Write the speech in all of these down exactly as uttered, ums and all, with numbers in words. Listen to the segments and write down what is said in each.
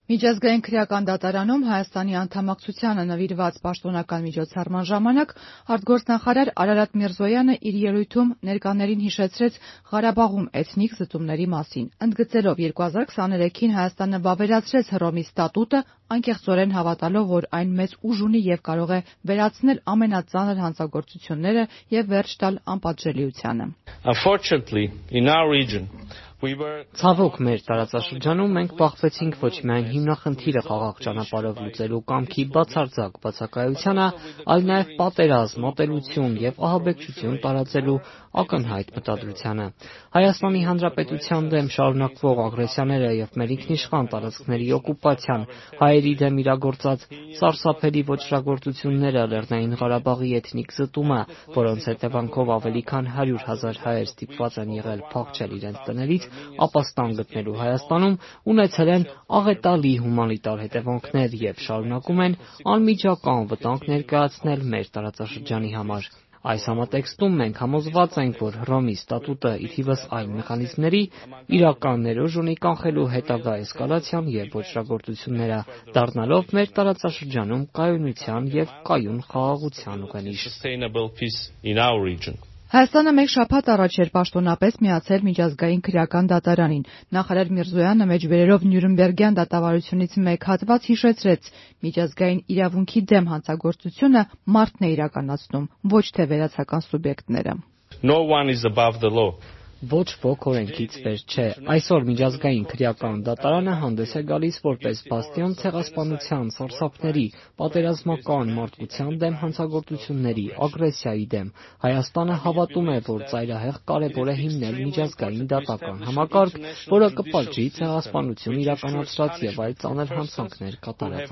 Միջազգային քրեական դատարանում Հայաստանի անդամակցությանը նվիրված պաշտոնական միջոցառման ժամանակ արտգործնախարար Արարատ Միրզոյանը իր ելույթում ներկաներին հիշեցրեց Ղարաբաղում էթնիկ զտումների մասին, ընդգծելով երկու հազար քսաներեքին Հայաստանը վավերացրեց Հռոմի ստատուտը, անկեղծորեն հավատալով, որ այն մեծ ուժ ունի և կարող է վերացնել ամենածանր հանցագործությունները և վերջ տալ անպատժելիությանը։ Ցավոք, մեր տարածաշրջանում մենք բախվեցինք ոչ միայն հիմնախնդիրը խաղաղ ճանապարհով լուծելու կամքի բացարձակ բացակայությանը, այլ նաև պատերազմ, ատելություն և ահաբեկչություն տարածելու ակնհայտ մտադրությանը։ Հայաստանի Հանրապետության դեմ շարունակվող ագրեսիաները և մեր ինքնիշխան տարածքների օկուպացիան, հայերի դեմ իրագործած սարսափելի ոճրագործությունները, Լեռնային Ղարաբաղի էթնիկ զտումը, որոնց հետևանքով ավելի քան հարյուր հազար հայեր ստիպված են եղել փախչել իրենց տներից, ապաստան գտնելու Հայաստանում, ունեցել են աղետալի հումանիտար հետևանքներ և շարունակում են անմիջական վտանգ ներկայացնել մեր տարածաշրջանի համար։ Այս համատեքստում մենք համոզված ենք, որ Հռոմի ստատուտը, ի թիվս այլ մեխանիզմների, իրական ներուժ ունի կանխելու հետագա էսկալացիան և ոճրագործությունները, դառնալով մեր տարածաշրջանում կայունության և կայուն խաղաղության ուղենիշ։ Հայաստանը մեկ շաբաթ առաջ էր պաշտոնապես միացել Միջազգային քրեական դատարանին։ Նախարար Միրզոյանը մեջբերելով Նյուրնբերգյան դատավարությունից մեկ հատված հիշեցրեց՝ միջազգային իրավունքի դեմ հանցագործությունը մարդն է իրականացնում, ոչ թե վերացական սուբյեկտները։ Ոչ ոք օրենքից վեր չէ։ Այսօր Միջազգային քրեական դատարանը հանդես է գալիս որպես բաստիոն ցեղասպանության, սարսափների, պատերազմական, մարդկության դեմ հանցագործությունների, ագրեսիայի դեմ։ Հայաստանը հավատում է, որ ծայրահեղ կարևոր է հիմնել միջազգային դատական համակարգ, որը կպատժի ցեղասպանություն իրականացրած և այլ ծանր հանցանքներ կատարած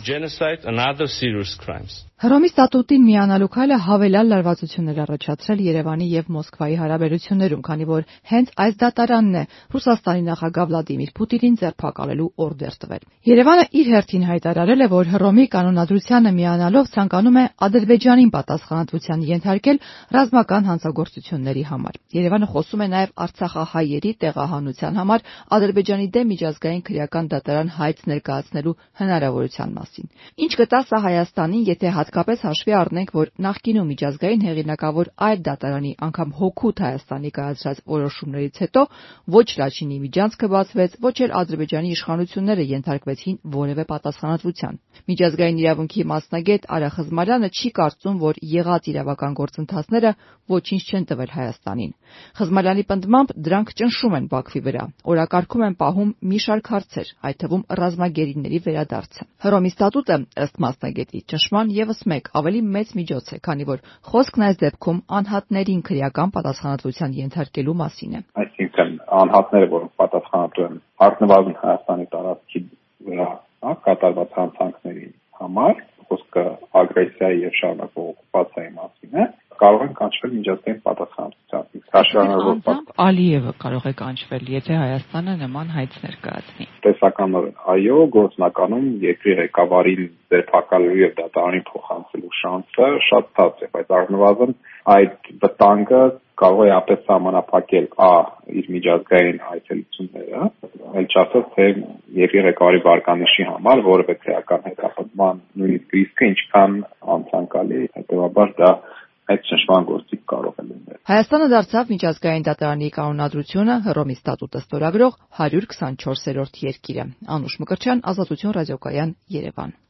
անձանց։ Հռոմի ստատուտին միանալու քայլը հավելյալ լարվածություններ առաջացրել Երևանի և Մոսկվայի հարաբերություններում, քանի որ հենց այս դատարանն է Ռուսաստանի նախագահ Վլադիմիր Պուտինին ձերբակալելու օրդեր տվել։ Երևանը իր հերթին հայտարարել է, որ Հռոմի կանոնադրությանը միանալով ցանկանում է Ադրբեջանին պատասխանատվության ենթարկել ռազմական հանցագործությունների համար։ Երևանը խոսում է նաև արցախահայերի տեղահանության համար Ադրբեջանի դեմ Միջազգային քրեական դատարան հայց ներկայացնելու հնարավորության մասին։ Ինչ կտա սա Հայաստանին, եթե հատկապես հաշվի առնենք, որ նախկինում միջազգային հեղինակավոր այլ դատարանի, անգամ հօգուտ Հայաստանի կայացրած որոշումներից հետո ոչ Լաչինի միջանցքը բացվեց, ոչ էլ Ադրբեջանի իշխանությունները ենթարկվեցին որևէ պատասխանատվության։ Միջազգային իրավունքի մասնագետ Արա Խզմարյանը չի կարծում, որ եղած իրավական գործընթացները ոչինչ չեն տվել Հայաստանին։ Խզմարյանի պնդմամբ դրանք ճնշում են Բաքվի վրա, օրակարգում են պահում մի շարք հարցեր, այդ թվում ռազմագերիների վերադարձը։ Հռոմի ստատուտը, ըստ մասնագետի, ճնշման ևս մեկ ավելի մեծ միջոց է, քանի որ խոսքն այս դեպքում անհատներին քրեական պատասխանատվության ենթարկելու մասին է։ Այսինքն անհատները, որոնք պատասխանատու են առնվազն Հայաստանի տարածքի վրա կատարված հանցանքների համար, խոսքը ագրեսիայի եւ շարունակվող օկուպացիայի մասին է, կարող են կանչվել միջազգային պատասխանատվության։ Ալիևը կարող է կանչվել, եթե Հայաստանը նման հայց ներկայացնի։ Տեսականորեն, այո, գործնականում երկրի ղեկավարին ձերբակալելու եւ դատարանին փոխանցելու շանսը շատ ցած է, բայց առնվազն այդ վտանգը կարող է ապես սահմանափակել ա իր միջազգային այցելությունները, այլ չասած թե երկրի ղեկավարի վարկանիշի համար որևէ քրեական հետապնդման նույնիսկ ռիսկը ինչքան անցանկալի, հետեւաբար դա այդ ճնշման գործիք կարող է լինել։ Հայաստանը դարձավ Միջազգային դատարանի կանոնադրությունը Հռոմի ստատուտը ստորագրող հարյուր քսանչորսերորդ երկիրը։ Անուշ Մկրտչյան, Ազատություն ռադիոկայան, Երևան։